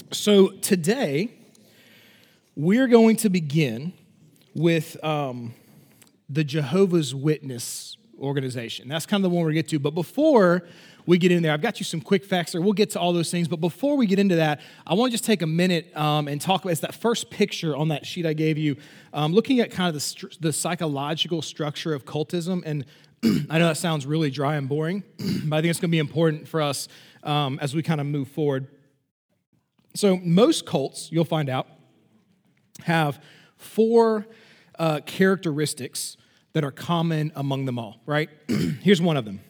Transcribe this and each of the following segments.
So today, we're going to begin with the Jehovah's Witness organization. That's kind of the one we're going to get to. But before we get in there, I've got you some quick facts there. We'll get to all those things. But before we get into that, I want to just take a minute and talk about it's that first picture on that sheet I gave you, looking at kind of the psychological structure of cultism. And I know that sounds really dry and boring, but I think it's going to be important for us as we kind of move forward. So most cults, you'll find out, have four characteristics that are common among them all, right? Here's one of them.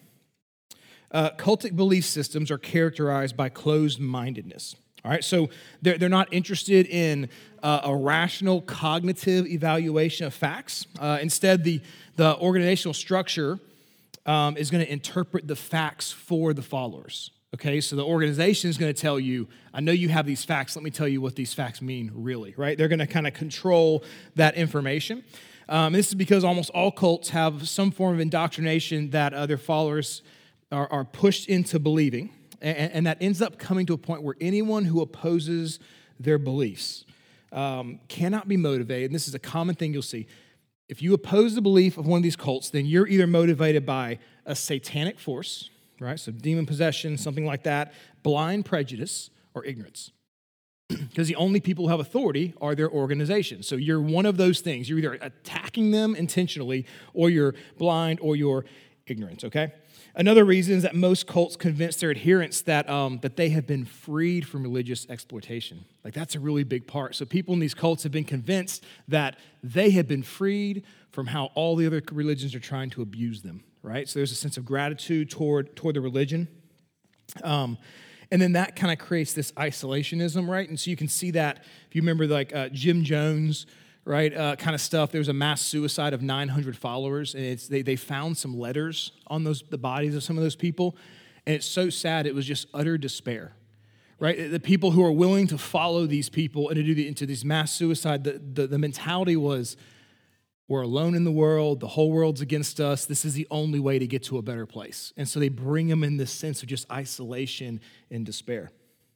Cultic belief systems are characterized by closed-mindedness, all right? So they're not interested in a rational cognitive evaluation of facts. Instead, the organizational structure is going to interpret the facts for the followers. Okay, so the organization is going to tell you, I know you have these facts, let me tell you what these facts mean really, right? They're going to kind of control that information. This is because almost all cults have some form of indoctrination that their followers are pushed into believing, and that ends up coming to a point where anyone who opposes their beliefs cannot be motivated, and this is a common thing you'll see. If you oppose the belief of one of these cults, then you're either motivated by a satanic force, right? So demon possession, something like that, blind prejudice, or ignorance. Because the only people who have authority are their organizations. So you're one of those things. You're either attacking them intentionally, or you're blind, or you're ignorant, okay? Another reason is that most cults convince their adherents that they have been freed from religious exploitation. Like, that's a really big part. So people in these cults have been convinced that they have been freed from how all the other religions are trying to abuse them, right? So there's a sense of gratitude toward the religion. And then that kind of creates this isolationism, right? And so you can see that, if you remember like Jim Jones, right, kind of stuff. There was a mass suicide of 900 followers, and they found some letters on the bodies of some of those people, and it's so sad. It was just utter despair, right? The people who are willing to follow these people and to do into these mass suicide, the mentality was, we're alone in the world, the whole world's against us, this is the only way to get to a better place. And so they bring them in this sense of just isolation and despair.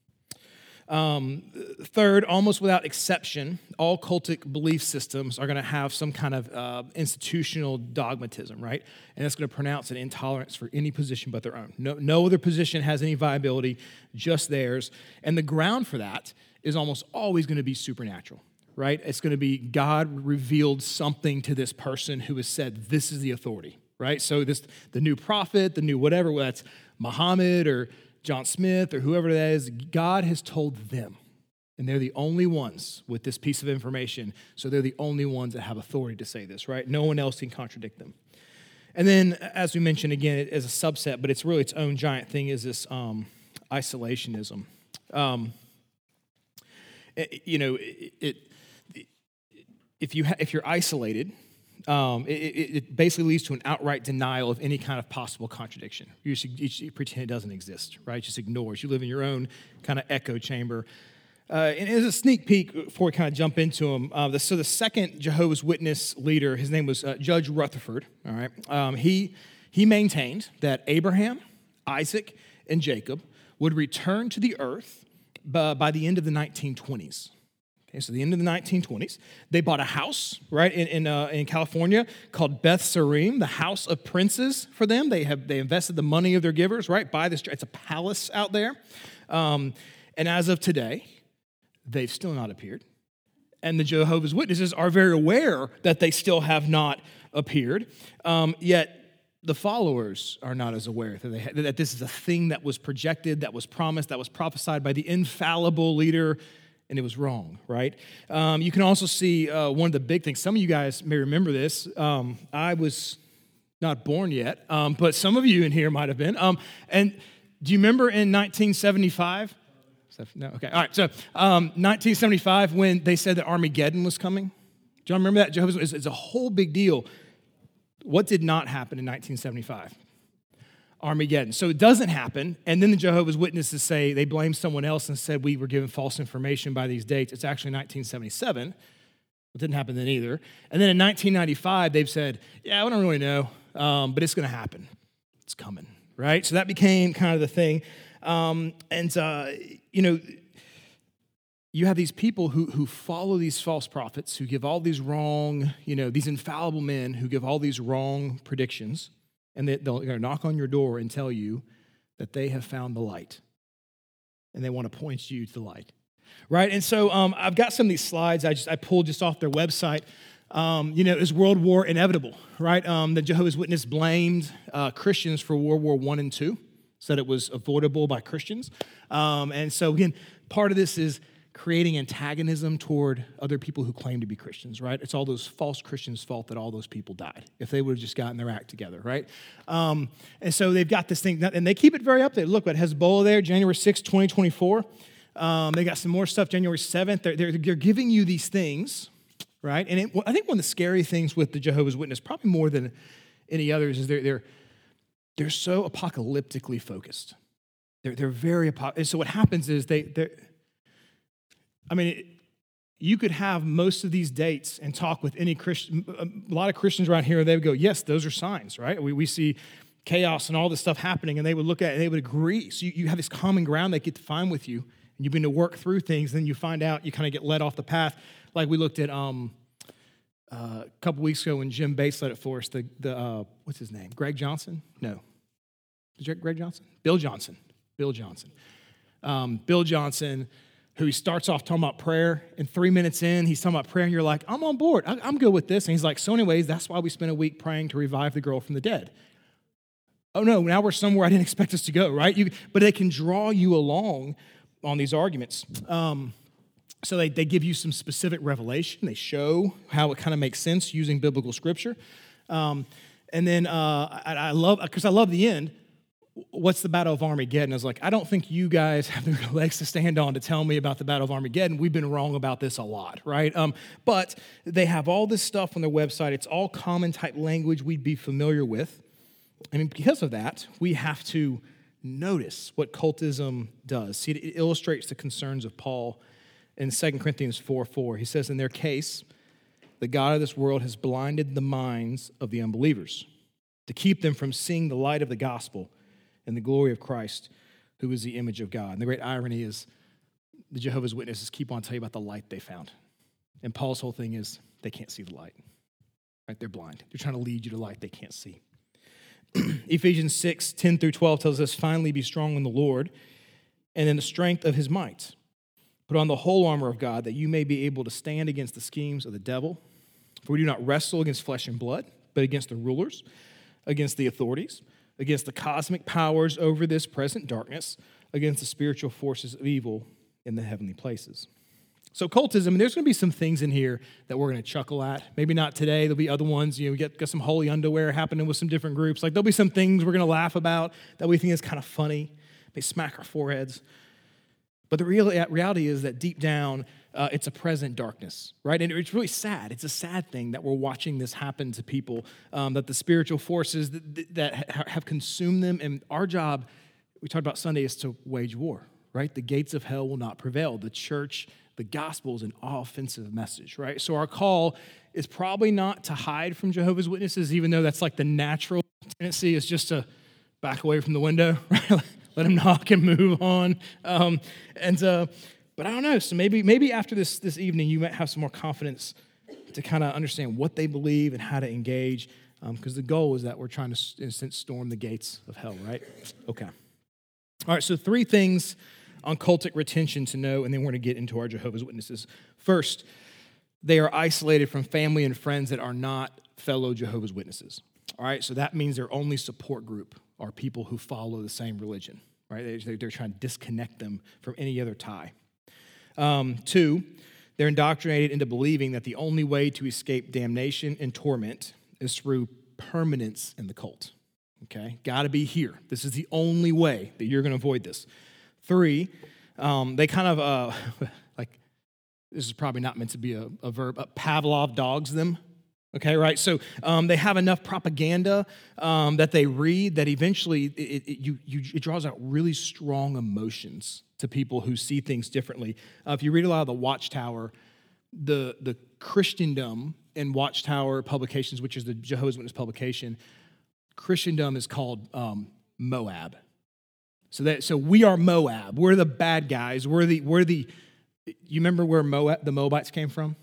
Third, almost without exception, all cultic belief systems are going to have some kind of institutional dogmatism, right? And it's going to pronounce an intolerance for any position but their own. No other position has any viability, just theirs. And the ground for that is almost always going to be supernatural, right? It's going to be God revealed something to this person who has said, this is the authority, right? So the new prophet, the new whatever, whether that's Muhammad or John Smith or whoever that is, God has told them. And they're the only ones with this piece of information. So they're the only ones that have authority to say this, right? No one else can contradict them. And then, as we mentioned again, as a subset, but it's really its own giant thing, is this isolationism. If you're isolated, it basically leads to an outright denial of any kind of possible contradiction. You pretend it doesn't exist, right? Just ignores. You live in your own kind of echo chamber. And as a sneak peek, before we kind of jump into them, so the second Jehovah's Witness leader, his name was Judge Rutherford, all right? He maintained that Abraham, Isaac, and Jacob would return to the earth by the end of the 1920s. Okay, so the end of the 1920s, they bought a house, right, in California called Beth Sarim, the House of Princes for them. They invested the money of their givers, right, buy this. It's a palace out there. And as of today, they've still not appeared. And the Jehovah's Witnesses are very aware that they still have not appeared, yet the followers are not as aware that this is a thing that was projected, that was promised, that was prophesied by the infallible leader, and it was wrong, right? You can also see one of the big things. Some of you guys may remember this. I was not born yet, but some of you in here might have been. And do you remember in 1975? No? Okay, all right. So 1975, when they said that Armageddon was coming. Do you remember that? Jehovah's Witnesses, it's a whole big deal. What did not happen in 1975? Armageddon. So it doesn't happen, and then the Jehovah's Witnesses say they blame someone else and said we were given false information by these dates. It's actually 1977. It didn't happen then either. And then in 1995, they've said, yeah, we don't really know, but it's going to happen. It's coming, right? So that became kind of the thing. you have these people who follow these false prophets, who give all these wrong, these infallible men who give all these wrong predictions, and they'll knock on your door and tell you that they have found the light, and they want to point you to the light, right? And so I've got some of these slides I pulled just off their website. Is World War inevitable, right? The Jehovah's Witness blamed Christians for World War I and II, said it was avoidable by Christians. And so, again, part of this is creating antagonism toward other people who claim to be Christians, right? It's all those false Christians' fault that all those people died, if they would have just gotten their act together, right? And so they've got this thing, and they keep it very up there. Look, at Hezbollah there, January 6, 2024. They got some more stuff January 7th. They're giving you these things, right? And I think one of the scary things with the Jehovah's Witness, probably more than any others, is they're so apocalyptically focused. They're very and so what happens is you could have most of these dates and talk with any Christian. A lot of Christians around here, they would go, yes, those are signs, right? We see chaos and all this stuff happening, and they would look at it and they would agree. So you have this common ground they get to find with you, and you begin to work through things, and then you find out you kind of get led off the path. Like we looked at a couple weeks ago when Jim Bates led it for us, what's his name? Greg Johnson? No. Is it Greg Johnson? Bill Johnson. Bill Johnson, who he starts off talking about prayer, and 3 minutes in, he's talking about prayer, and you're like, I'm on board. I'm good with this. And he's like, so anyways, that's why we spent a week praying to revive the girl from the dead. Oh, no, now we're somewhere I didn't expect us to go, right? But they can draw you along on these arguments. So they give you some specific revelation. They show how it kind of makes sense using biblical scripture. And then I love the end. What's the Battle of Armageddon? I was like, I don't think you guys have the legs to stand on to tell me about the Battle of Armageddon. We've been wrong about this a lot, right? But they have all this stuff on their website. It's all common type language we'd be familiar with. Because of that, we have to notice what cultism does. See, it illustrates the concerns of Paul in 2 Corinthians 4:4. He says, in their case, the God of this world has blinded the minds of the unbelievers to keep them from seeing the light of the gospel and the glory of Christ, who is the image of God. And the great irony is the Jehovah's Witnesses keep on telling you about the light they found. And Paul's whole thing is they can't see the light, right? They're blind. They're trying to lead you to light they can't see. Ephesians 6:10-12 tells us, finally be strong in the Lord and in the strength of his might. Put on the whole armor of God that you may be able to stand against the schemes of the devil. For we do not wrestle against flesh and blood, but against the rulers, against the authorities, against the cosmic powers over this present darkness, against the spiritual forces of evil in the heavenly places. So cultism, there's going to be some things in here that we're going to chuckle at. Maybe not today. There'll be other ones. We got some holy underwear happening with some different groups. Like there'll be some things we're going to laugh about that we think is kind of funny. They smack our foreheads. But the reality is that deep down, it's a present darkness, right? And it's really sad. It's a sad thing that we're watching this happen to people, that the spiritual forces that have consumed them. And our job, we talked about Sunday, is to wage war, right? The gates of hell will not prevail. The church, the gospel is an offensive message, right? So our call is probably not to hide from Jehovah's Witnesses, even though that's like the natural tendency is just to back away from the window, right? Let them knock and move on. But I don't know. So maybe after this evening, you might have some more confidence to kind of understand what they believe and how to engage, because the goal is that we're trying to, in a sense, storm the gates of hell, right? Okay. All right, so 3 things on cultic retention to know, and then we're going to get into our Jehovah's Witnesses. First, they are isolated from family and friends that are not fellow Jehovah's Witnesses. All right, so that means their only support group are people who follow the same religion, right? They're trying to disconnect them from any other tie. 2, they're indoctrinated into believing that the only way to escape damnation and torment is through permanence in the cult, okay? Got to be here. This is the only way that you're going to avoid this. 3, they kind of, like, this is probably not meant to be a verb, Pavlov dogs them. Okay, right? So they have enough propaganda that they read that eventually it draws out really strong emotions to people who see things differently. If you read a lot of the Watchtower, the Christendom in Watchtower publications, which is the Jehovah's Witness publication, Christendom is called Moab. So we are Moab. We're the bad guys. We're the You remember where the Moabites came from?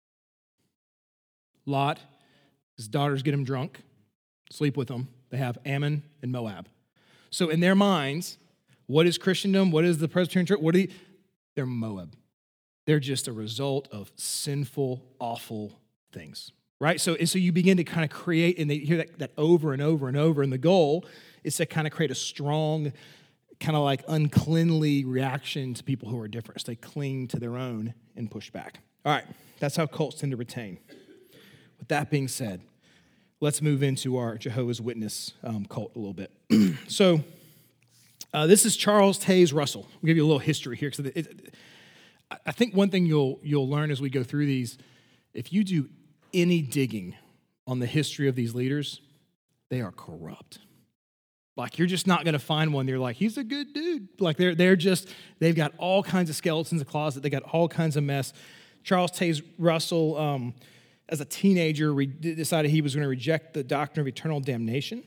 Lot, his daughters get him drunk, sleep with him. They have Ammon and Moab. So in their minds, what is Christendom? What is the Presbyterian Church? They're Moab. They're just a result of sinful, awful things, right? So you begin to kind of create, and they hear that over and over and over, and the goal is to kind of create a strong, kind of like uncleanly reaction to people who are different. So they cling to their own and push back. All right, that's how cults tend to retain. With that being said, let's move into our Jehovah's Witness cult a little bit. So this is Charles Taze Russell. I'll give you a little history here. I think one thing you'll learn as we go through these, if you do any digging on the history of these leaders, they are corrupt. Like, you're just not going to find one. They're like, he's a good dude. Like, they've got all kinds of skeletons in the closet. They got all kinds of mess. Charles Taze Russell, as a teenager, decided he was going to reject the doctrine of eternal damnation.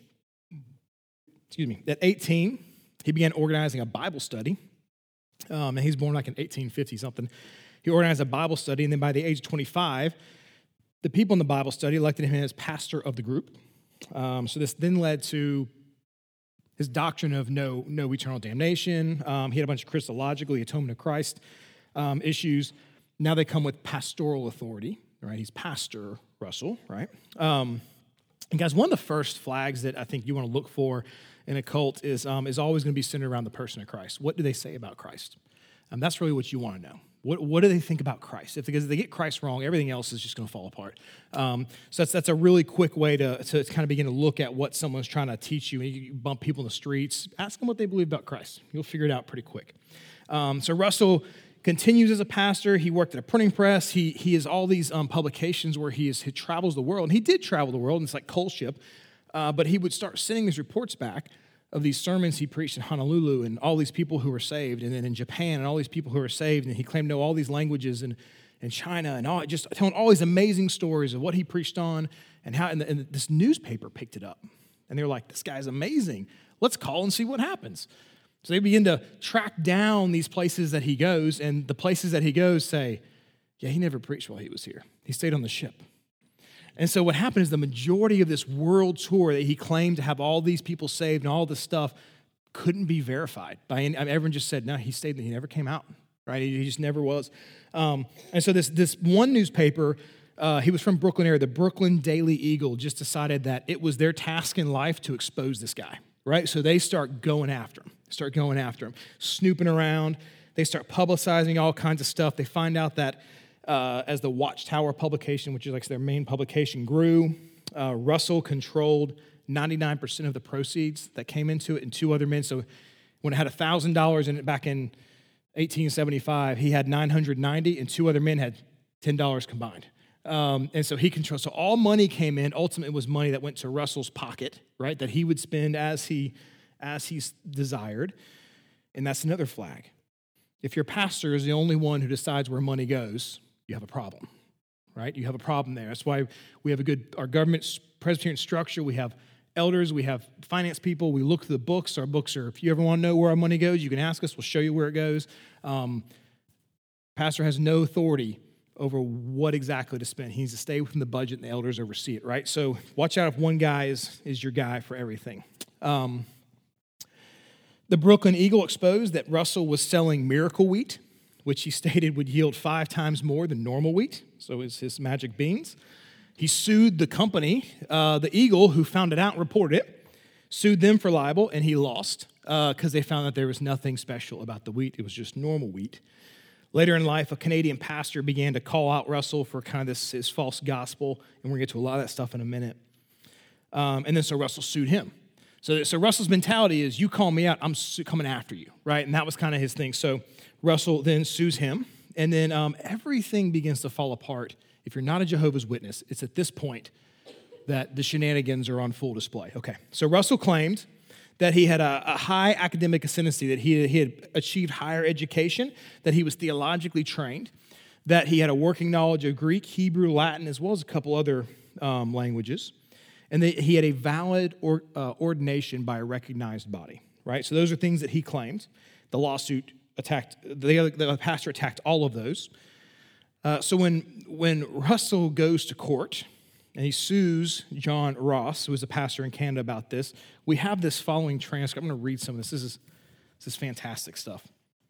At 18, he began organizing a Bible study. And he's born like in 1850-something. He organized a Bible study, and then by the age of 25, the people in the Bible study elected him as pastor of the group. So this then led to his doctrine of no eternal damnation. He had a bunch of Christological, the atonement of Christ issues. Now they come with pastoral authority, right? He's Pastor Russell, right? And guys, one of the first flags that I think you want to look for in a cult is always going to be centered around the person of Christ. What do they say about Christ? That's really what you want to know. What do they think about Christ? Because if they get Christ wrong, everything else is just going to fall apart. So that's a really quick way to kind of begin to look at what someone's trying to teach you. You bump people in the streets, ask them what they believe about Christ. You'll figure it out pretty quick. So Russell continues as a pastor. He worked at a printing press. He has all these publications where he travels the world. And he did travel the world, and it's like coalship. But he would start sending these reports back of these sermons he preached in Honolulu and all these people who were saved, and then in Japan and all these people who were saved, and he claimed to know all these languages in China, and just telling all these amazing stories of what he preached on and how. And this newspaper picked it up, and they were like, "This guy's amazing. Let's call and see what happens." So they begin to track down these places that he goes, and the places that he goes say, "Yeah, he never preached while he was here. He stayed on the ship." And so what happened is the majority of this world tour that he claimed to have all these people saved and all this stuff couldn't be verified by any. Everyone just said, no, he stayed, he never came out, right? He just never was. And so this one newspaper, he was from Brooklyn area, the Brooklyn Daily Eagle, just decided that it was their task in life to expose this guy, right? So they start going after him, snooping around. They start publicizing all kinds of stuff. They find out that as the Watchtower publication, which is like their main publication, grew, Russell controlled 99% of the proceeds that came into it, and two other men. So when it had $1,000 in it back in 1875, he had $990, and two other men had $10 combined. And so he controlled. So all money came in. Ultimately, it was money that went to Russell's pocket, right? That he would spend as he desired. And that's another flag. If your pastor is the only one who decides where money goes, you have a problem, right? You have a problem there. That's why we have our government Presbyterian structure. We have elders. We have finance people. We look through the books. Our books are, if you ever want to know where our money goes, you can ask us. We'll show you where it goes. Pastor has no authority over what exactly to spend. He needs to stay within the budget, and the elders oversee it, right? So watch out if one guy is your guy for everything. The Brooklyn Eagle exposed that Russell was selling miracle wheat, which he stated would yield 5 times more than normal wheat. So it's his magic beans. He sued the company, the Eagle, who found it out and reported it, sued them for libel, and he lost because they found that there was nothing special about the wheat. It was just normal wheat. Later in life, a Canadian pastor began to call out Russell for kind of his false gospel, and we're going to get to a lot of that stuff in a minute. And then so Russell sued him. So Russell's mentality is, you call me out, I'm coming after you, right? And that was kind of his thing. So Russell then sues him, and then everything begins to fall apart. If you're not a Jehovah's Witness, it's at this point that the shenanigans are on full display. Okay, so Russell claimed that he had a high academic ascendancy, that he had achieved higher education, that he was theologically trained, that he had a working knowledge of Greek, Hebrew, Latin, as well as a couple other languages, and that he had a valid ordination by a recognized body, right? So those are things that he claimed. The lawsuit the pastor attacked all of those. So when Russell goes to court and he sues John Ross, who is a pastor in Canada, about this, we have this following transcript. I'm going to read some of this. This is fantastic stuff.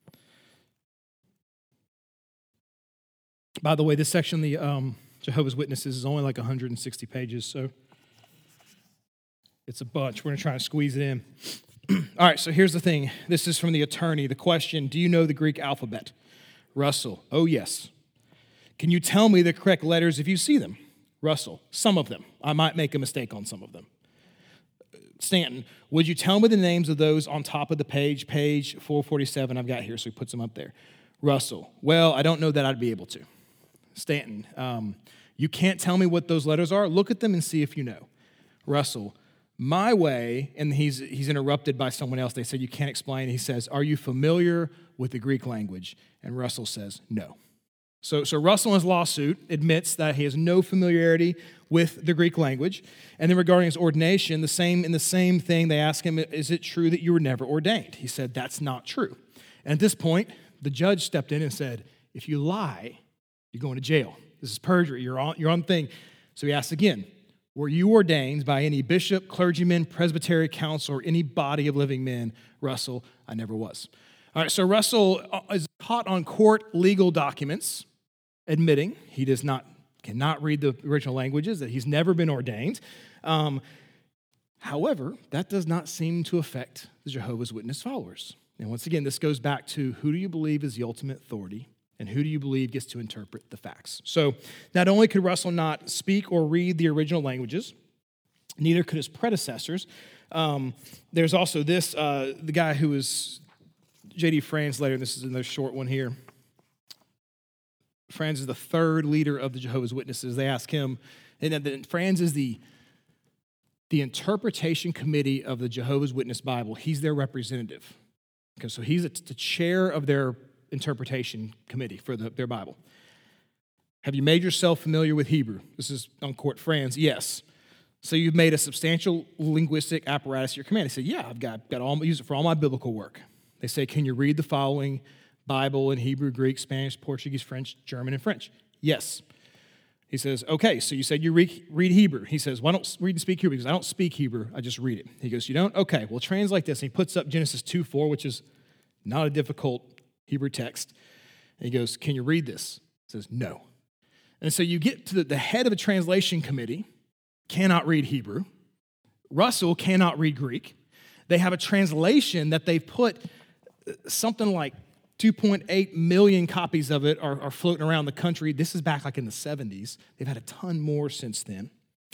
By the way, this section, the Jehovah's Witnesses, is only like 160 pages, so it's a bunch. We're going to try to squeeze it in. All right, so here's the thing. This is from the attorney. The question, do you know the Greek alphabet? Russell, oh, yes. Can you tell me the correct letters if you see them? Russell, some of them. I might make a mistake on some of them. Stanton, would you tell me the names of those on top of the page 447 I've got here, so he puts them up there. Russell, well, I don't know that I'd be able to. Stanton, you can't tell me what those letters are? Look at them and see if you know. Russell, my way, and he's interrupted by someone else. They said, you can't explain. He says, are you familiar with the Greek language? And Russell says, no. So Russell in his lawsuit admits that he has no familiarity with the Greek language. And then regarding his ordination, the same thing, they ask him, is it true that you were never ordained? He said, that's not true. And at this point, the judge stepped in and said, if you lie, you're going to jail. This is perjury. You're on thing. So he asks again, were you ordained by any bishop, clergyman, presbytery, council, or any body of living men? Russell, I never was. All right, so Russell is caught on court legal documents admitting he cannot read the original languages, that he's never been ordained. However, that does not seem to affect the Jehovah's Witness followers. And once again, this goes back to who do you believe is the ultimate authority and who do you believe gets to interpret the facts? So not only could Russell not speak or read the original languages, neither could his predecessors. There's also this, the guy who was J.D. Franz later, this is another short one here. Franz is the third leader of the Jehovah's Witnesses. They ask him, and Franz is the interpretation committee of the Jehovah's Witness Bible. He's their representative. Okay, so he's the chair of their interpretation committee for their Bible. Have you made yourself familiar with Hebrew? This is on court. Franz, yes. So you've made a substantial linguistic apparatus at your command. He said, yeah, I've got all, use it for all my biblical work. They say, can you read the following Bible in Hebrew, Greek, Spanish, Portuguese, French, German, and French? Yes. He says, okay, so you said you read Hebrew. He says, well, I don't read and speak Hebrew because I don't speak Hebrew. I just read it. He goes, you don't? Okay, well, translate this. And he puts up Genesis 2:4, which is not a difficult Hebrew text. And he goes, can you read this? He says, no. And so you get to the head of a translation committee, cannot read Hebrew. Russell cannot read Greek. They have a translation that they've put something like 2.8 million copies of it are floating around the country. This is back like in the 70s. They've had a ton more since then.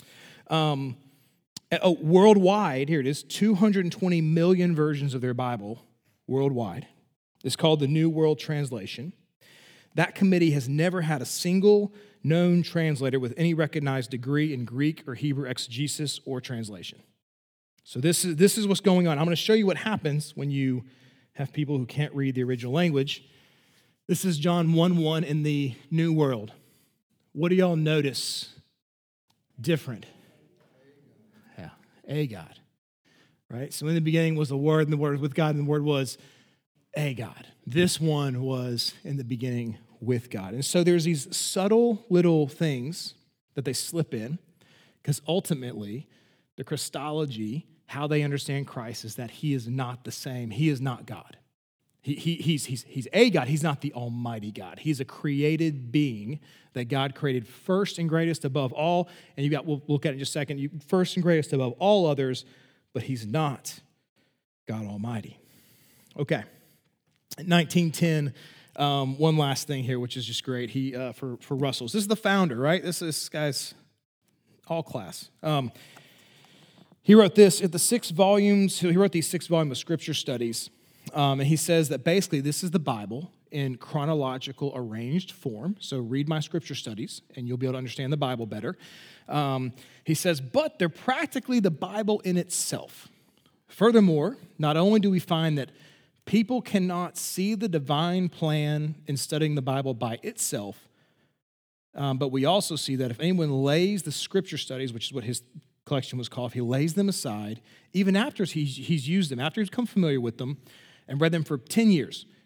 Worldwide, here it is, 220 million versions of their Bible worldwide. It's called the New World Translation. That committee has never had a single known translator with any recognized degree in Greek or Hebrew exegesis or translation. So this is what's going on. I'm going to show you what happens when you have people who can't read the original language. This is John 1:1 in the New World. What do y'all notice different? Yeah, a God, right? So in the beginning was the Word, and the Word was with God, and the Word was a God. This one was in the beginning with God. And so there's these subtle little things that they slip in, because ultimately the Christology, how they understand Christ, is that he is not the same. He is not God. He's a God. He's not the almighty God. He's a created being that God created first and greatest above all. And we'll look at it in just a second, first and greatest above all others, but he's not God Almighty. Okay. In 1910, one last thing here, which is just great. For Russell. This is the founder, right? This guy's all class. He wrote this at the 6 volumes. He wrote these 6 volumes of scripture studies, and he says that basically this is the Bible in chronological arranged form. So read my scripture studies, and you'll be able to understand the Bible better. He says, but they're practically the Bible in itself. Furthermore, not only do we find that people cannot see the divine plan in studying the Bible by itself, but we also see that if anyone lays the scripture studies, which is what his collection was called, if he lays them aside, even after he's used them, after he's become familiar with them and read them for 10 years, if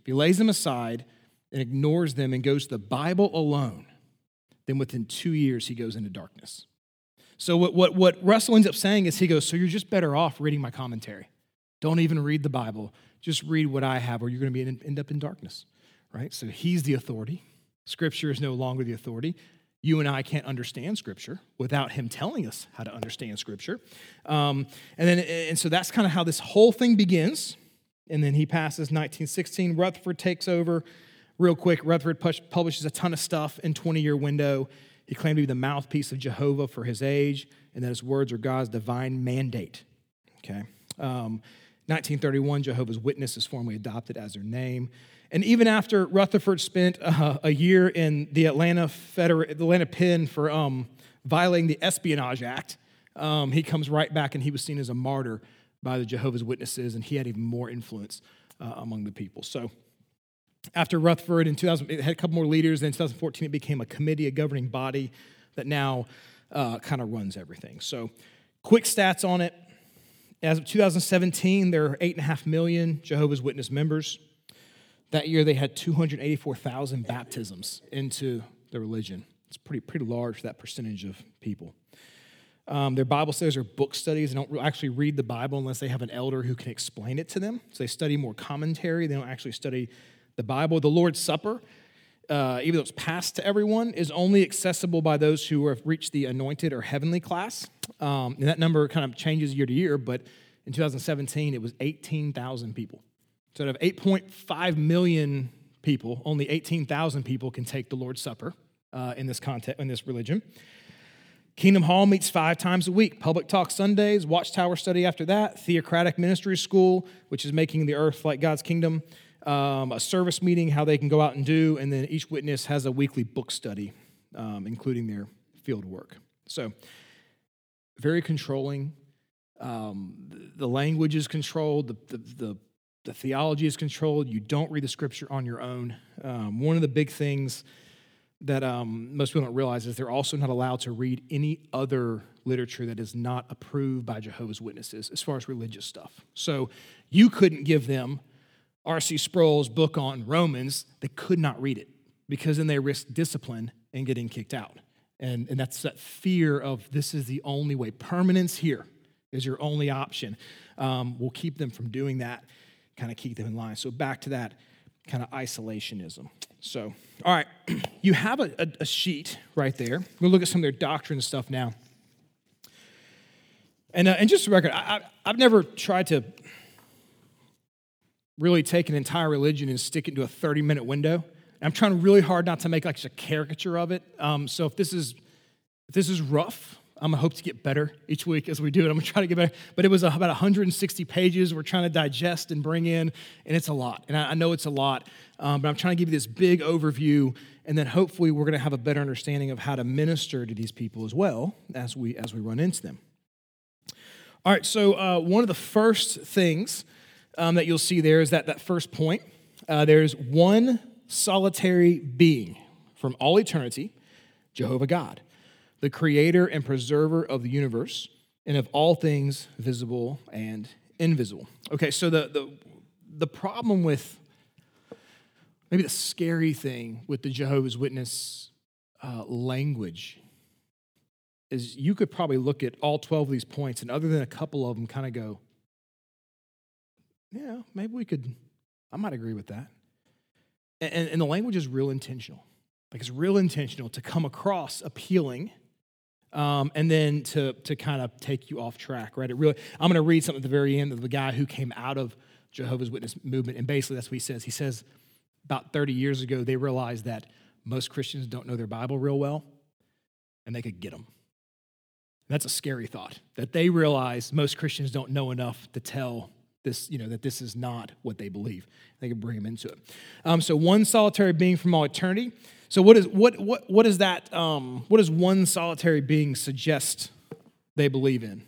if he lays them aside and ignores them and goes to the Bible alone, then within 2 years he goes into darkness. So what Russell ends up saying is he goes, so you're just better off reading my commentary. Don't even read the Bible. Just read what I have or you're going to end up in darkness, right? So he's the authority. Scripture is no longer the authority. You and I can't understand Scripture without him telling us how to understand Scripture. And so that's kind of how this whole thing begins. And then he passes 1916. Rutherford takes over real quick. Rutherford publishes a ton of stuff in 20-year window. He claimed to be the mouthpiece of Jehovah for his age, and that his words are God's divine mandate. Okay. 1931, Jehovah's Witness is formally adopted as their name. And even after Rutherford spent a year in the Atlanta pen for violating the Espionage Act, he comes right back and he was seen as a martyr by the Jehovah's Witnesses, and he had even more influence among the people. So after Rutherford in 2000, it had a couple more leaders. Then in 2014, it became a committee, a governing body that now kind of runs everything. So quick stats on it. As of 2017, there are 8.5 million Jehovah's Witness members. That year, they had 284,000 baptisms into the religion. It's pretty large, that percentage of people. Their Bible studies are book studies. They don't actually read the Bible unless they have an elder who can explain it to them. So they study more commentary. They don't actually study the Bible. The Lord's Supper, even though it's passed to everyone, is only accessible by those who have reached the anointed or heavenly class. And that number kind of changes year to year, but in 2017, it was 18,000 people. So out of 8.5 million people, only 18,000 people can take the Lord's Supper in this context, in this religion. Kingdom Hall meets 5 times a week. Public Talk Sundays, Watchtower study after that, Theocratic Ministry School, which is making the earth like God's kingdom, a service meeting, how they can go out and do, and then each witness has a weekly book study, including their field work. So very controlling. The language is controlled. The theology is controlled. You don't read the Scripture on your own. One of the big things that most people don't realize is they're also not allowed to read any other literature that is not approved by Jehovah's Witnesses as far as religious stuff. So you couldn't give them R.C. Sproul's book on Romans. They could not read it because then they risk discipline and getting kicked out. And that's that fear of this is the only way. Permanence here is your only option. We'll keep them from doing that, kind of keep them in line. So back to that kind of isolationism. So, all right, you have a sheet right there. We'll look at some of their doctrine stuff now. And just for the record, I've never tried to really take an entire religion and stick it into a 30-minute window. I'm trying really hard not to make like just a caricature of it. So if this is rough, I'm going to hope to get better each week as we do it. I'm going to try to get better. But it was about 160 pages we're trying to digest and bring in, and it's a lot. And I know it's a lot, but I'm trying to give you this big overview, and then hopefully we're going to have a better understanding of how to minister to these people as well as we run into them. All right, so one of the first things that you'll see there is that first point. There's one solitary being from all eternity, Jehovah God, the creator and preserver of the universe and of all things visible and invisible. Okay, so the problem with, maybe the scary thing with the Jehovah's Witness language is you could probably look at all 12 of these points and other than a couple of them kind of go, yeah, maybe I might agree with that. And the language is real intentional. Like it's real intentional to come across appealing and then to kind of take you off track, right? I'm going to read something at the very end of the guy who came out of Jehovah's Witness movement, and basically that's what he says. He says about 30 years ago, they realized that most Christians don't know their Bible real well, and they could get them. And that's a scary thought, that they realize most Christians don't know enough to tell this, that this is not what they believe. They can bring them into it. So one solitary being from all eternity. So what is that? What does one solitary being suggest they believe in?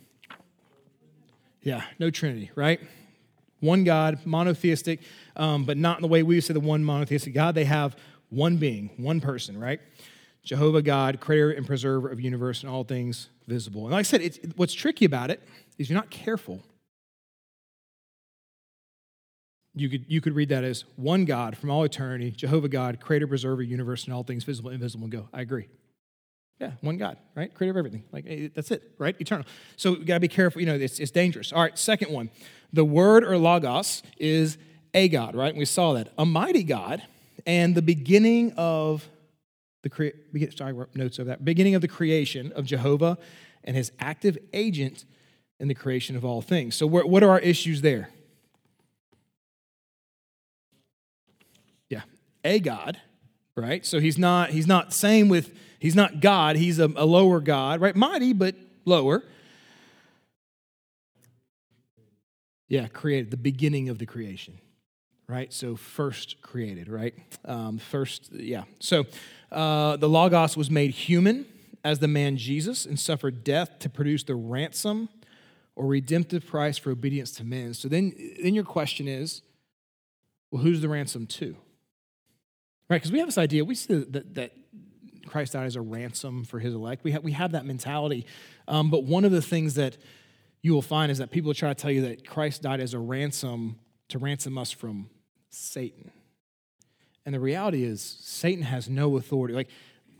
Yeah, no Trinity, right? One God, monotheistic, but not in the way we say the one monotheistic God. They have one being, one person, right? Jehovah God, creator and preserver of the universe and all things visible. And like I said, what's tricky about it is you're not careful. You could read that as one God from all eternity, Jehovah God, creator, preserver, universe, and all things visible, invisible, and go. I agree. Yeah, one God, right? Creator of everything. Like, that's it, right? Eternal. So you got to be careful. It's dangerous. All right, second one. The word or logos is a God, right? And we saw that. A mighty God and the beginning of I wrote notes of that. Beginning of the creation of Jehovah and his active agent in the creation of all things. So what are our issues there? Yeah, a God, right? So he's not God, he's a lower God, right? Mighty, but lower. Yeah, created, the beginning of the creation, right? So first created, right? So the Logos was made human as the man Jesus and suffered death to produce the ransom or redemptive price for obedience to men. So then your question is, well, who's the ransom to? Right, because we have this idea, we see that Christ died as a ransom for his elect. We have that mentality. But one of the things that you will find is that people try to tell you that Christ died as a ransom to ransom us from Satan. And the reality is, Satan has no authority. Like,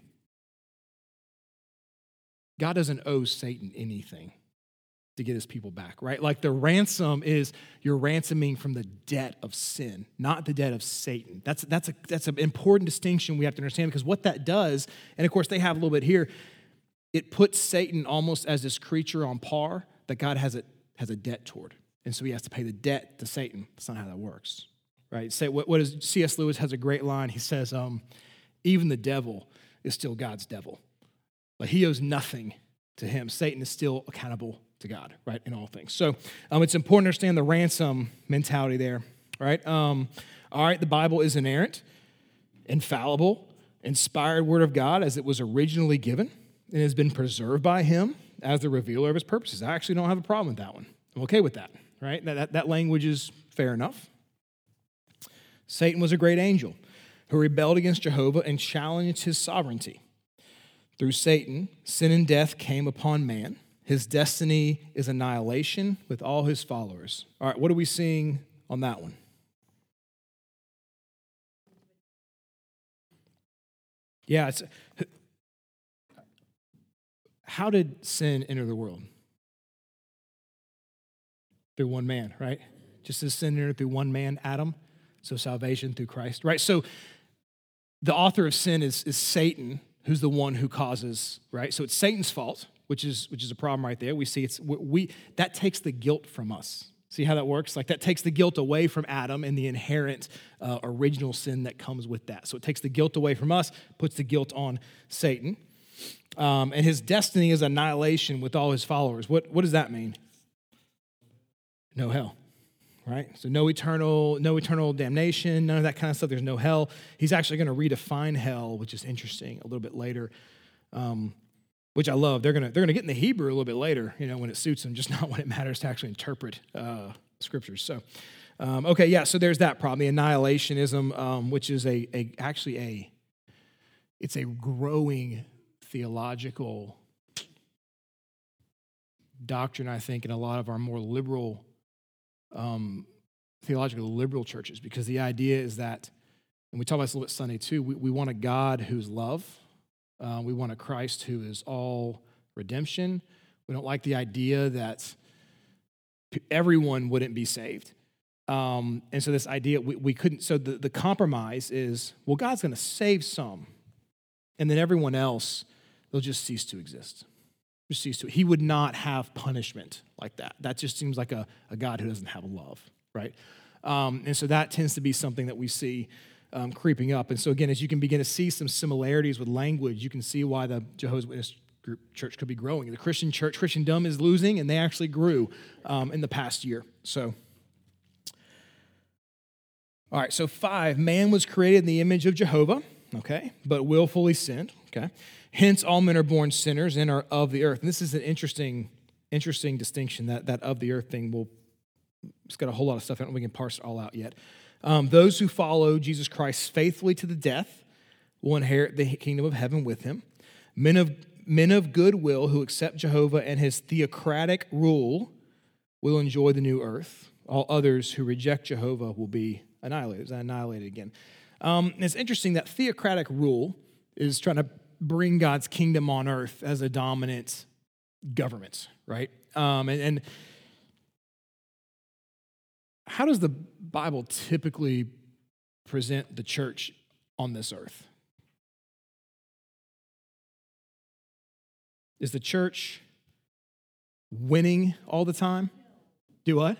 God doesn't owe Satan anything to get his people back, right? Like, the ransom is you're ransoming from the debt of sin, not the debt of Satan. That's an important distinction we have to understand, because what that does, and of course they have a little bit here, it puts Satan almost as this creature on par that God has a debt toward. And so he has to pay the debt to Satan. That's not how that works, right? What is C.S. Lewis has a great line. He says, even the devil is still God's devil. Like, he owes nothing to him. Satan is still accountable to God, right, in all things. So it's important to understand the ransom mentality there, right? All right, the Bible is inerrant, infallible, inspired word of God as it was originally given and has been preserved by him as the revealer of his purposes. I actually don't have a problem with that one. I'm okay with that, right? That language is fair enough. Satan was a great angel who rebelled against Jehovah and challenged his sovereignty. Through Satan, sin and death came upon man. His destiny is annihilation with all his followers. All right, what are we seeing on that one? Yeah, how did sin enter the world? Through one man, right? Just as sin entered through one man, Adam, so salvation through Christ, right? So the author of sin is Satan, who's the one who causes, right? So it's Satan's fault, which is a problem right there. We see that takes the guilt from us. See how that works? Like, that takes the guilt away from Adam and the inherent original sin that comes with that. So it takes the guilt away from us, puts the guilt on Satan. And his destiny is annihilation with all his followers. What does that mean? No hell, right? So no eternal damnation, none of that kind of stuff. There's no hell. He's actually going to redefine hell, which is interesting, a little bit later, which I love. They're going to get in the Hebrew a little bit later, when it suits them, just not when it matters to actually interpret scriptures. So, so there's that problem, the annihilationism, which is it's a growing theological doctrine, I think, in a lot of our more liberal, theological liberal churches, because the idea is that, and we talk about this a little bit Sunday too, we want a God who's love. We want a Christ who is all redemption. We don't like the idea that everyone wouldn't be saved. And so this idea, we couldn't, so the compromise is, well, God's going to save some, and then everyone else, they'll just cease to exist. He would not have punishment like that. That just seems like a God who doesn't have love, right? And so that tends to be something that we see creeping up. And so again, as you can begin to see some similarities with language, you can see why the Jehovah's Witness group church could be growing. The Christian church, Christendom is losing, and they actually grew in the past year. So, all right, so 5, man was created in the image of Jehovah, okay, but willfully sinned, okay. Hence, all men are born sinners and are of the earth. And this is an interesting distinction, that of the earth thing. It's got a whole lot of stuff. I don't know if we can parse it all out yet. Those who follow Jesus Christ faithfully to the death will inherit the kingdom of heaven with him. Men of goodwill who accept Jehovah and his theocratic rule will enjoy the new earth. All others who reject Jehovah will be annihilated again. It's interesting that theocratic rule is trying to bring God's kingdom on earth as a dominant government, right? And how does the Bible typically present the church on this earth? Is the church winning all the time? Do what?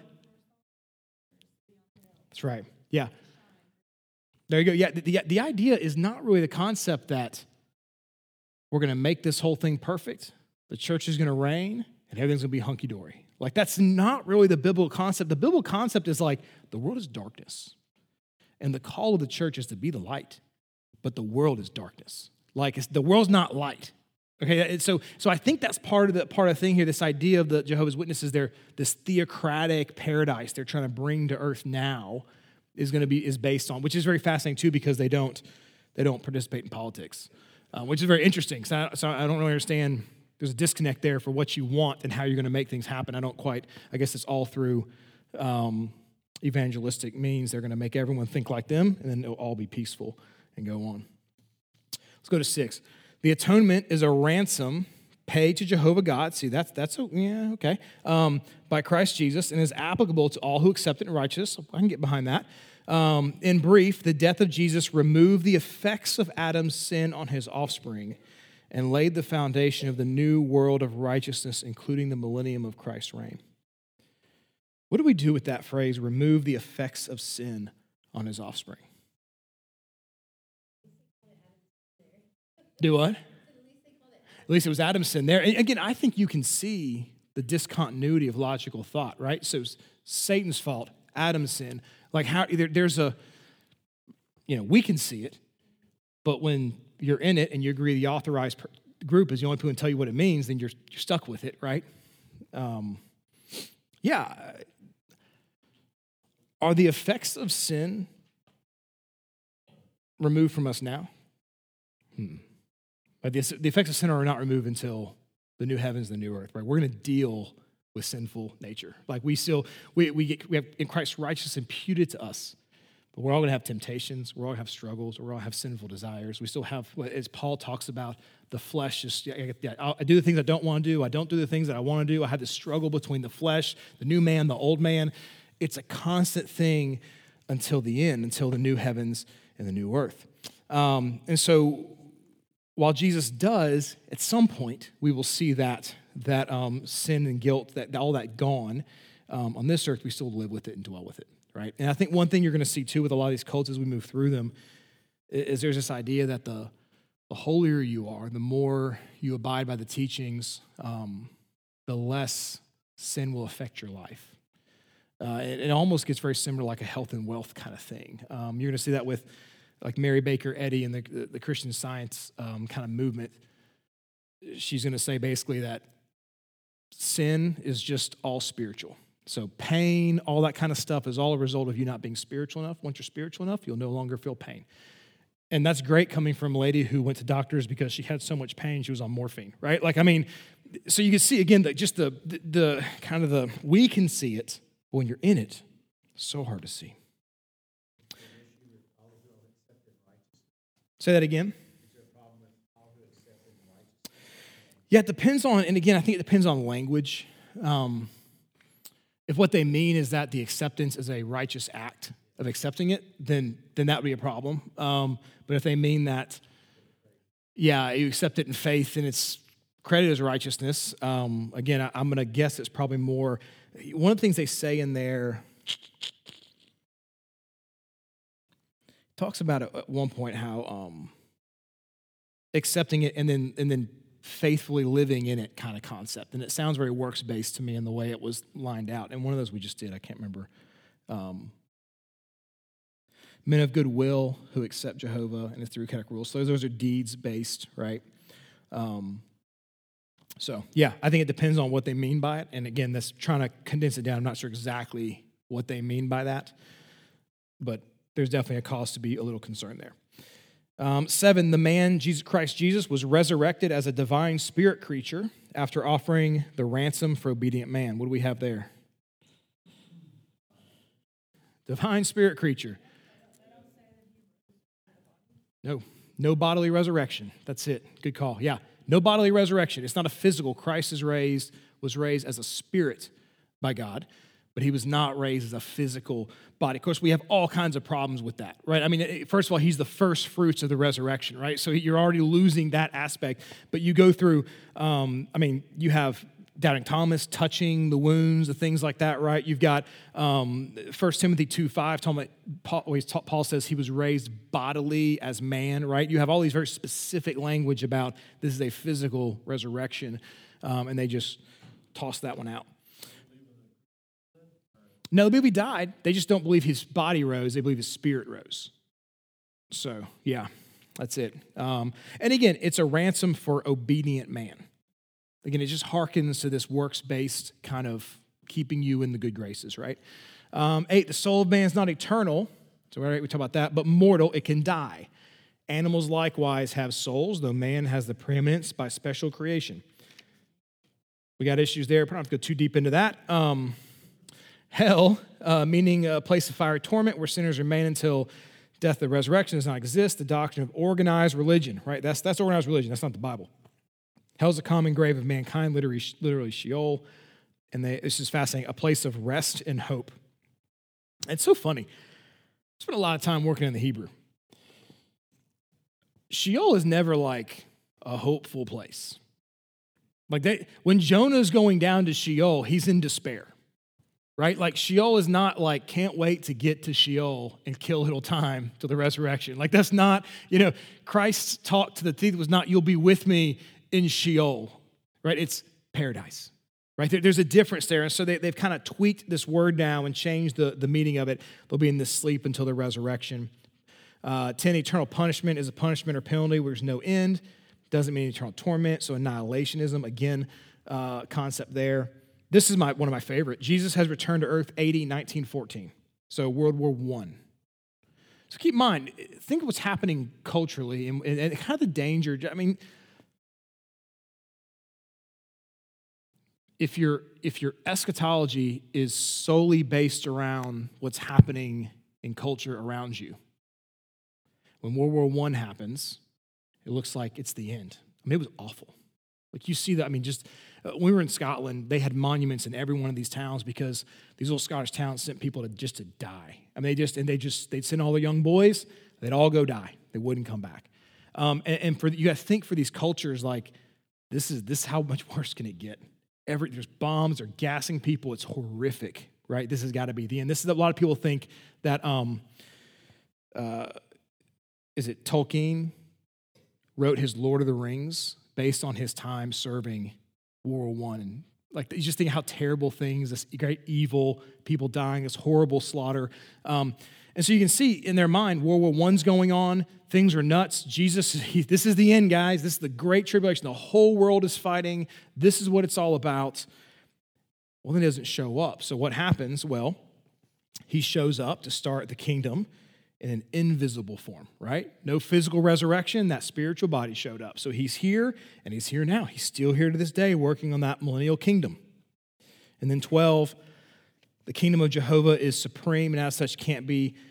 That's right. Yeah. There you go. Yeah, the idea is not really the concept that we're going to make this whole thing perfect. The church is going to reign and everything's going to be hunky-dory. Like, that's not really the biblical concept. The biblical concept is like, the world is darkness. And the call of the church is to be the light. But the world is darkness. Like, the world's not light. Okay, so I think that's part of the thing here. This idea of the Jehovah's Witnesses, they're this theocratic paradise they're trying to bring to earth now is based on, which is very fascinating too, because they don't participate in politics, which is very interesting. So I don't really understand. There's a disconnect there for what you want and how you're going to make things happen. I guess it's all through evangelistic means. They're going to make everyone think like them, and then it'll all be peaceful and go on. Let's go to 6. The atonement is a ransom paid to Jehovah God. See, okay. By Christ Jesus, and is applicable to all who accept it in righteousness. I can get behind that. In brief, the death of Jesus removed the effects of Adam's sin on his offspring and laid the foundation of the new world of righteousness, including the millennium of Christ's reign. What do we do with that phrase, remove the effects of sin on his offspring? Do what? At least it was Adam's sin there. And again, I think you can see the discontinuity of logical thought, right? So Satan's fault, Adam's sin. Like, how there's we can see it, but when you're in it and you agree the authorized group is the only people who can tell you what it means, then you're stuck with it, right? Are the effects of sin removed from us now? But the effects of sin are not removed until the new heavens and the new earth, right? We're going to deal with sinful nature. Like, we have in Christ's righteousness imputed to us. But we're all going to have temptations. We're all going to have struggles. We're all going to have sinful desires. We still have, as Paul talks about, the flesh. I do the things I don't want to do. I don't do the things that I want to do. I have this struggle between the flesh, the new man, the old man. It's a constant thing until the end, until the new heavens and the new earth. And so while Jesus does, at some point, we will see that sin and guilt, that all that gone. On this earth, we still live with it and dwell with it. Right? And I think one thing you're going to see, too, with a lot of these cults as we move through them is there's this idea that the holier you are, the more you abide by the teachings, the less sin will affect your life. It almost gets very similar to like a health and wealth kind of thing. You're going to see that with like Mary Baker Eddy and the Christian Science kind of movement. She's going to say basically that sin is just all spiritual. So pain, all that kind of stuff is all a result of you not being spiritual enough. Once you're spiritual enough, you'll no longer feel pain. And that's great coming from a lady who went to doctors because she had so much pain, she was on morphine, right? Like, I mean, so you can see, again, that just the kind of the, we can see it, but when you're in it, it's so hard to see. Say that again. Yeah, it depends on, and again, I think it depends on language. If what they mean is that the acceptance is a righteous act of accepting it, then that would be a problem. But if they mean that, yeah, you accept it in faith and it's credited as righteousness, again, I'm going to guess it's probably more, one of the things they say in there, talks about at one point how accepting it and then faithfully living in it kind of concept. And it sounds very works-based to me in the way it was lined out. And one of those we just did, I can't remember. Men of goodwill who accept Jehovah and its theocratic rules. So those are deeds-based, right? So, yeah, I think it depends on what they mean by it. And again, that's trying to condense it down. I'm not sure exactly what they mean by that. But there's definitely a cause to be a little concerned there. 7, the man, Christ Jesus, was resurrected as a divine spirit creature after offering the ransom for obedient man. What do we have there? Divine spirit creature. No bodily resurrection. That's it. Good call. Yeah, no bodily resurrection. It's not a physical. Christ was raised as a spirit by God, but he was not raised as a physical body. Of course, we have all kinds of problems with that, right? I mean, first of all, he's the first fruits of the resurrection, right? So you're already losing that aspect. But you go through, you have doubting Thomas touching the wounds, the things like that, right? You've got 1 Timothy 2:5, talking about Paul says he was raised bodily as man, right? You have all these very specific language about this is a physical resurrection, and they just toss that one out. No, they believe he died. They just don't believe his body rose. They believe his spirit rose. So, yeah, that's it. And again, it's a ransom for obedient man. Again, it just harkens to this works-based kind of keeping you in the good graces, right? 8, the soul of man is not eternal. So we talk about that, but mortal, it can die. Animals likewise have souls, though man has the preeminence by special creation. We got issues there. Probably don't have to go too deep into that. Hell, meaning a place of fiery torment where sinners remain until death or resurrection does not exist. The doctrine of organized religion, right? That's organized religion. That's not the Bible. Hell's a common grave of mankind, literally Sheol. And this is fascinating, a place of rest and hope. It's so funny. I spent a lot of time working in the Hebrew. Sheol is never like a hopeful place. When Jonah's going down to Sheol, he's in despair, right? Like Sheol is not like, can't wait to get to Sheol and kill little time till the resurrection. Like that's not, Christ's talk to the thief was not, you'll be with me in Sheol, right? It's paradise, right? There's a difference there. And so they've kind of tweaked this word now and changed the meaning of it. They'll be in this sleep until the resurrection. 10, eternal punishment is a punishment or penalty where there's no end. Doesn't mean eternal torment. So annihilationism, again, concept there. This is one of my favorite. Jesus has returned to earth AD 1914. So World War I. So keep in mind, think of what's happening culturally and kind of the danger. I mean, if your eschatology is solely based around what's happening in culture around you, when World War I happens, it looks like it's the end. I mean, it was awful. Like you see that, just when we were in Scotland, they had monuments in every one of these towns because these little Scottish towns sent people to die. I mean, they'd send all the young boys, they'd all go die. They wouldn't come back. You got to think for these cultures, like this is how much worse can it get? There's bombs, they're gassing people. It's horrific, right? This has got to be the end. This is a lot of people think that, is it Tolkien wrote his Lord of the Rings based on his time serving World War I. And you just think how terrible things, this great evil, people dying, this horrible slaughter. And so you can see in their mind, World War I's going on, things are nuts. Jesus, this is the end, guys. This is the great tribulation. The whole world is fighting. This is what it's all about. Well, then he doesn't show up. So what happens? Well, he shows up to start the kingdom in an invisible form, right? No physical resurrection. That spiritual body showed up. So he's here, and he's here now. He's still here to this day working on that millennial kingdom. And then 12, the kingdom of Jehovah is supreme, and as such cannot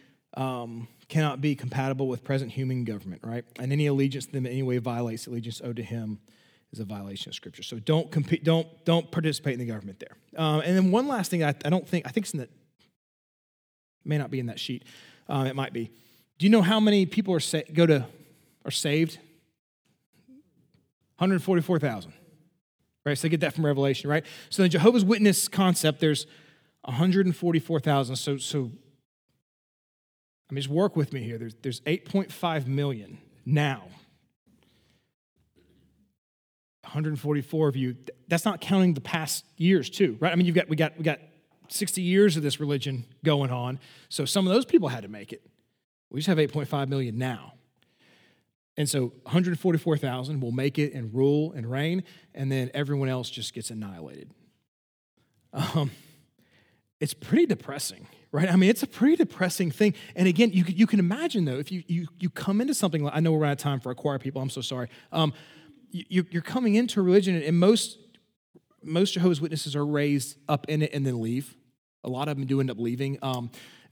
be compatible with present human government, right? And any allegiance to them in any way violates the allegiance owed to him is a violation of Scripture. So don't compete, don't participate in the government there. And then one last thing, I think it's in that, may not be in that sheet. It might be. Do you know how many people are saved? 144,000. Right, so they get that from Revelation, right? So the Jehovah's Witness concept, there's 144,000. So just work with me here. There's 8.5 million now. 144 of you. That's not counting the past years too, right? I mean, we got 60 years of this religion going on. So some of those people had to make it. We just have 8.5 million now. And so 144,000 will make it and rule and reign, and then everyone else just gets annihilated. It's pretty depressing, right? I mean, it's a pretty depressing thing. And again, you can imagine, though, if you come into something like, I know we're out of time for Acquire people, I'm so sorry. You're coming into a religion, and most Jehovah's Witnesses are raised up in it and then leave. A lot of them do end up leaving.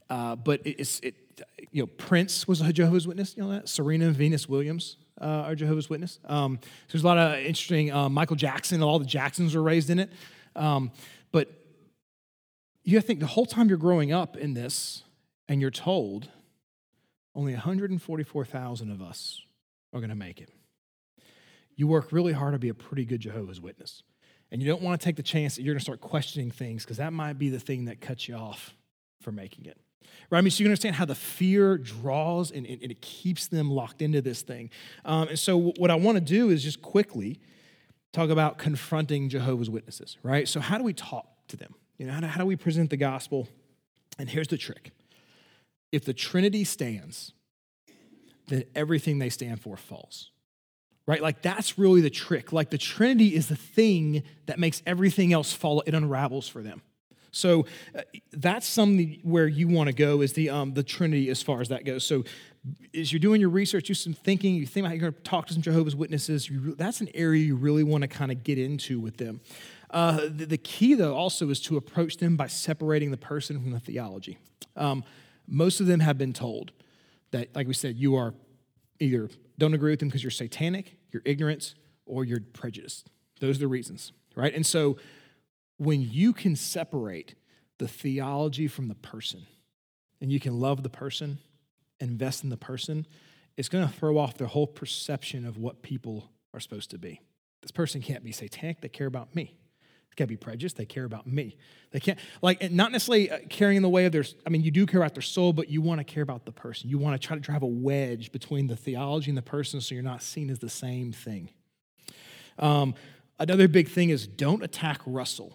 But Prince was a Jehovah's Witness. You know that? Serena and Venus Williams are Jehovah's Witness. So there's a lot of interesting. Michael Jackson, all the Jacksons were raised in it. But you have to think the whole time you're growing up in this, and you're told only 144,000 of us are going to make it. You work really hard to be a pretty good Jehovah's Witness. And you don't want to take the chance that you're going to start questioning things because that might be the thing that cuts you off from making it. Right? I mean, so you can understand how the fear draws and it keeps them locked into this thing. And so what I want to do is just quickly talk about confronting Jehovah's Witnesses, right? So how do we talk to them? How do we present the gospel? And here's the trick. If the Trinity stands, then everything they stand for falls. Right? Like that's really the trick. Like the Trinity is the thing that makes everything else fall. It unravels for them. So that's something where you want to go is the Trinity as far as that goes. So as you're doing your research, do some thinking, you think about how you're going to talk to some Jehovah's Witnesses, that's an area you really want to kind of get into with them. The key, though, also is to approach them by separating the person from the theology. Most of them have been told that, like we said, you are either don't agree with them because you're satanic, you're ignorant, or you're prejudiced. Those are the reasons, right? And so when you can separate the theology from the person, and you can love the person, invest in the person, it's going to throw off their whole perception of what people are supposed to be. This person can't be satanic, they care about me. They can't be prejudiced, they care about me. They can't, not necessarily carrying in the way of you do care about their soul, but you want to care about the person. You want to try to drive a wedge between the theology and the person so you're not seen as the same thing. Another big thing is don't attack Russell.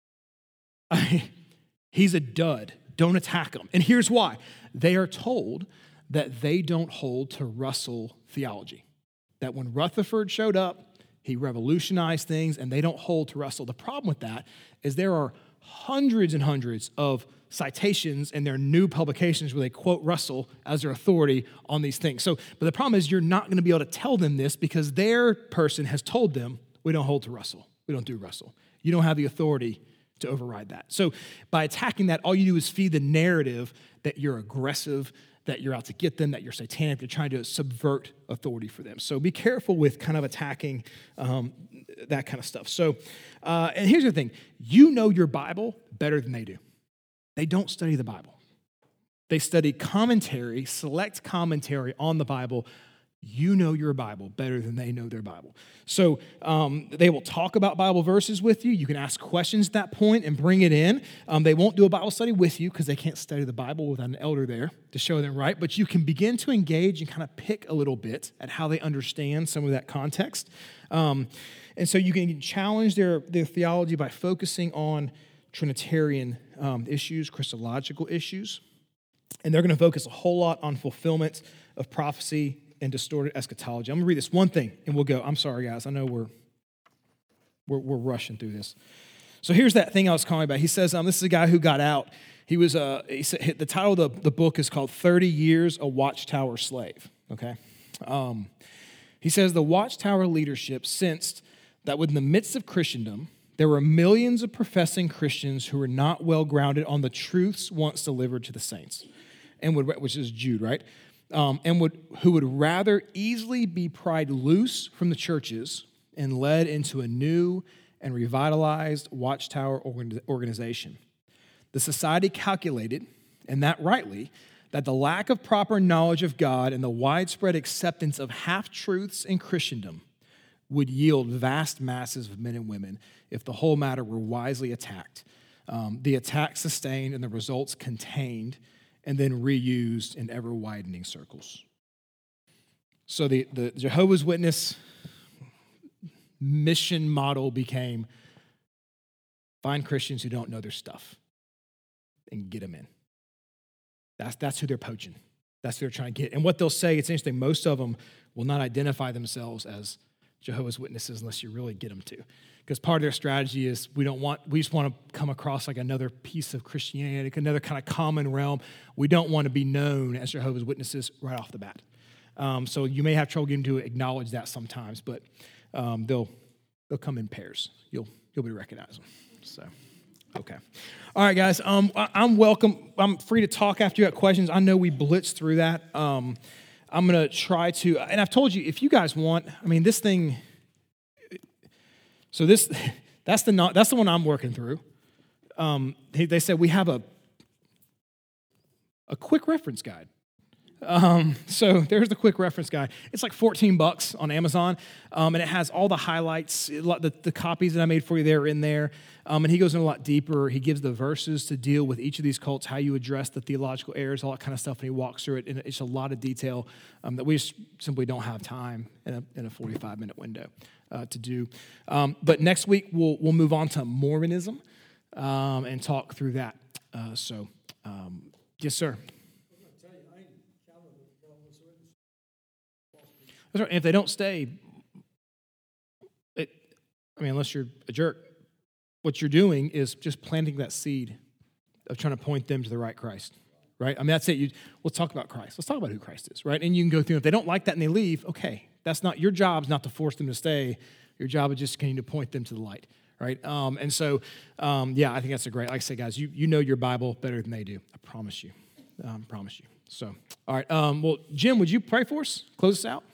He's a dud. Don't attack him. And here's why. They are told that they don't hold to Russell theology. That when Rutherford showed up, he revolutionized things, and they don't hold to Russell. The problem with that is there are hundreds and hundreds of citations in their new publications where they quote Russell as their authority on these things. But the problem is you're not going to be able to tell them this because their person has told them, we don't hold to Russell. We don't do Russell. You don't have the authority to override that. So by attacking that, all you do is feed the narrative that you're aggressive, that you're out to get them, that you're satanic, you're trying to subvert authority for them. So be careful with kind of attacking that kind of stuff. So, and here's the thing. You know your Bible better than they do. They don't study the Bible. They study commentary, select commentary on the Bible. You know your Bible better than they know their Bible. So they will talk about Bible verses with you. You can ask questions at that point and bring it in. They won't do a Bible study with you because they can't study the Bible without an elder there to show them right. But you can begin to engage and kind of pick a little bit at how they understand some of that context. And so you can challenge their theology by focusing on Trinitarian issues, Christological issues. And they're going to focus a whole lot on fulfillment of prophecy and distorted eschatology. I'm going to read this one thing, and we'll go. I'm sorry, guys. I know we're rushing through this. So here's that thing I was calling about. He says, this is a guy who got out. He said, the title of the book is called 30 Years a Watchtower Slave, okay? He says, the Watchtower leadership sensed that within the midst of Christendom, there were millions of professing Christians who were not well grounded on the truths once delivered to the saints, which is Jude, right? Who would rather easily be pried loose from the churches and led into a new and revitalized Watchtower organization. The society calculated, and that rightly, that the lack of proper knowledge of God and the widespread acceptance of half-truths in Christendom would yield vast masses of men and women if the whole matter were wisely attacked. The attack sustained and the results contained and then reused in ever-widening circles. So the Jehovah's Witness mission model became find Christians who don't know their stuff and get them in. That's who they're poaching. That's who they're trying to get. And what they'll say, it's interesting, most of them will not identify themselves as Jehovah's Witnesses unless you really get them to. Because part of their strategy is we just want to come across like another piece of Christianity, another kind of common realm. We don't want to be known as Jehovah's Witnesses right off the bat. So you may have trouble getting to acknowledge that sometimes, but they'll come in pairs. You'll be able to recognize them. So, Okay. All right, guys. I'm welcome. I'm free to talk after you got questions. I know we blitzed through that. I'm going to try to, and I've told you, if you guys want, I mean, this thing, so this, that's the one I'm working through. They said we have a quick reference guide. So there's the quick reference guide. It's like $14 on Amazon, and it has all the highlights. The copies that I made for you, they're in there. And he goes in a lot deeper. He gives the verses to deal with each of these cults, how you address the theological errors, all that kind of stuff, and he walks through it. And it's a lot of detail that we just simply don't have time in a 45-minute window to do. But next week, we'll move on to Mormonism and talk through that. Yes, sir. That's right. And if they don't stay, unless you're a jerk, what you're doing is just planting that seed of trying to point them to the right Christ, right? I mean, that's it. Let's talk about Christ. Let's talk about who Christ is, right? And you can go through. If they don't like that and they leave, okay, that's not your job's not to force them to stay. Your job is just continue to point them to the light, right? I think that's a great. Like I say, guys, you know your Bible better than they do. I promise you. So, all right. Well, Jim, would you pray for us? Close us out.